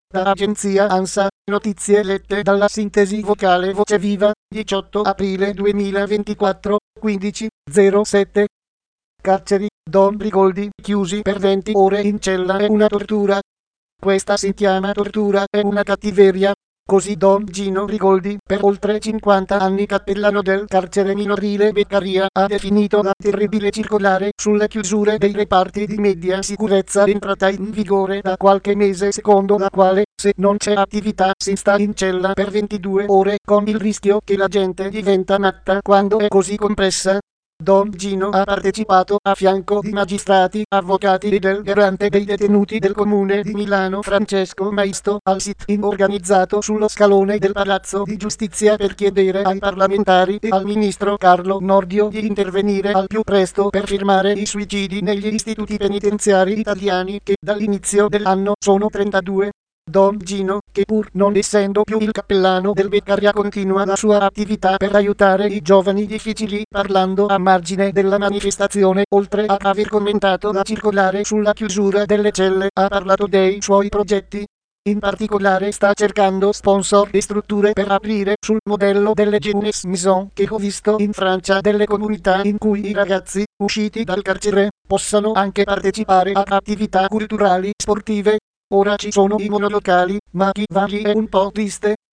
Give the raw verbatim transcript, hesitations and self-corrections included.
Da agenzia ANSA, notizie lette dalla sintesi vocale Voce Viva, diciotto aprile duemilaventiquattro, quindici zero sette. Carceri, Don Rigoldi chiusi per venti ore in cella è una tortura. Questa si chiama tortura, è una cattiveria. Così Don Gino Rigoldi, per oltre cinquanta anni cappellano del carcere minorile Beccaria, ha definito la terribile circolare sulle chiusure dei reparti di media sicurezza entrata in vigore da qualche mese, secondo la quale, se non c'è attività, si sta in cella per ventidue ore, con il rischio che la gente diventa matta quando è così compressa. Don Gino ha partecipato a fianco di magistrati, avvocati e del garante dei detenuti del comune di Milano Francesco Maisto al sit-in organizzato sullo scalone del Palazzo di Giustizia per chiedere ai parlamentari e al ministro Carlo Nordio di intervenire al più presto per fermare i suicidi negli istituti penitenziari italiani che dall'inizio dell'anno sono trentadue. Don Gino, che pur non essendo più il cappellano del Beccaria continua la sua attività per aiutare i giovani difficili, parlando a margine della manifestazione, oltre ad aver commentato la circolare sulla chiusura delle celle, ha parlato dei suoi progetti. In particolare sta cercando sponsor e strutture per aprire, sul modello delle Jeunesse Maison che ho visto in Francia, delle comunità in cui i ragazzi, usciti dal carcere, possano anche partecipare a attività culturali, sportive. Ora ci sono i monolocali, ma chi va lì è un po' triste.